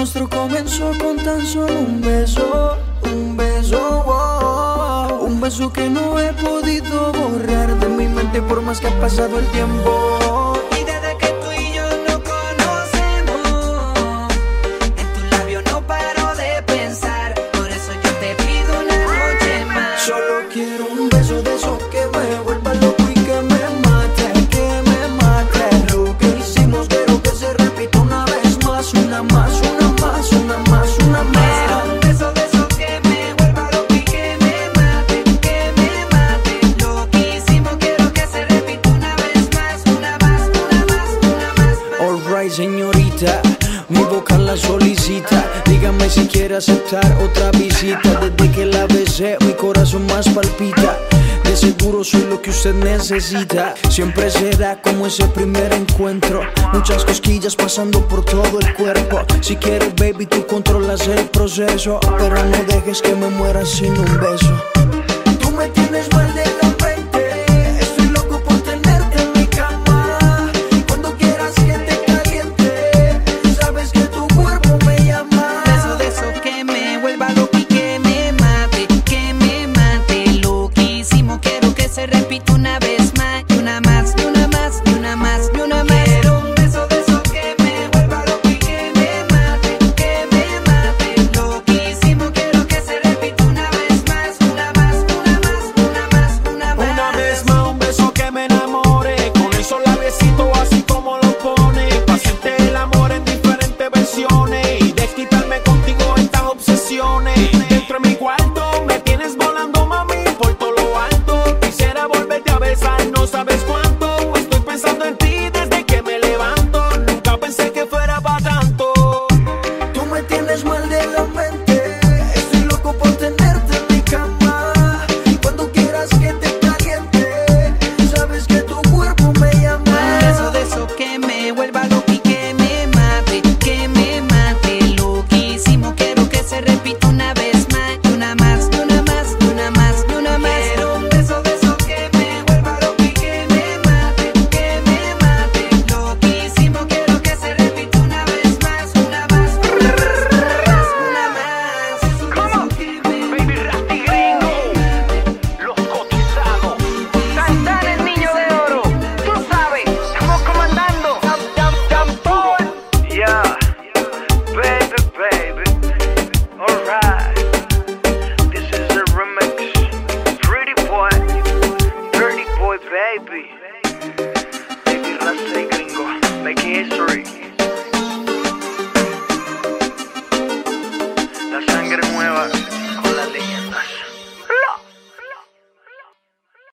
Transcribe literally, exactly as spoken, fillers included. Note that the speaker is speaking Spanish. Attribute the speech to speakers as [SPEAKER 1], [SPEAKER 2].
[SPEAKER 1] nuestro comenzó con tan solo un beso, un beso, oh, un beso que no he podido borrar de mi mente por más que ha pasado el tiempo.
[SPEAKER 2] Y desde que tú y yo nos conocemos, en tus labios no paro de pensar, por eso yo te pido una noche más.
[SPEAKER 1] Solo quiero un beso de esos que me vuelva loco y que me mate, que me mate. Lo que hicimos quiero que se repita una vez más, una más, una más, una más, una más.
[SPEAKER 2] Quiero un beso de esos que me vuelva loco y que me mate, que me mate. Lo que hicimos quiero que se repita una vez más, una más, una más, una más, más.
[SPEAKER 1] Alright, señorita, mi boca la solicita. Dígame si quiere aceptar otra visita. Desde que la besé, mi corazón más palpita. De seguro soy lo que usted necesita. Siempre será como ese primer encuentro. Muchas cosquillas pasando por todo el cuerpo. Si quieres, baby, tú controlas el proceso, pero no dejes que me muera sin un beso. Tú me tienes mal de la mente. Estoy loco por tenerte en mi cama. Cuando quieras que te caliente, sabes que tu cuerpo me llama.
[SPEAKER 2] Beso de eso que me vuelva loco y que me mate, que me mate. Lo que hicimos quiero que se repita una vez más, y una más, y una más, y una más, y una más. Quiero un beso de eso que me vuelva loco y que me mate, que me mate. Lo que hicimos quiero que se repita una vez más, una más, una más, una más, una más.
[SPEAKER 3] Una vez más, un beso que me enamore, con esos labiecitos así como lo pone. Pa' hacerte el amor en diferentes versiones y desquitarme contigo estas obsesiones. Dentro de mi cuarto me tienes volando, mami, por todo lo alto. Quisiera volverte a besar, no sabes cuánto. Estoy pensando en ti desde que me levanto. Nunca pensé que fuera pa' tanto.
[SPEAKER 1] Tú me tienes mal de la mente. Estoy loco por tenerte en mi cama. Cuando quieras que te caliente, sabes que tu cuerpo me llama.
[SPEAKER 2] Beso de eso que me vuelva loco y que me mate, que me mate. Lo que hicimos quiero que se repita una vez más, y una más, y una más, y una más, y una más. Quiero un beso de eso que me vuelva loco y que me mate, que me mate. Lo que hicimos quiero que se repita una vez más, una más, una más, una más, una más.
[SPEAKER 3] Baby Rasty Gringo, los cotizados.
[SPEAKER 4] Santana, el niño de oro, tú sabes, estamos comandando.
[SPEAKER 5] Yeah, baby, baby. Alright, this is a remix. Pretty boy, dirty boy, baby.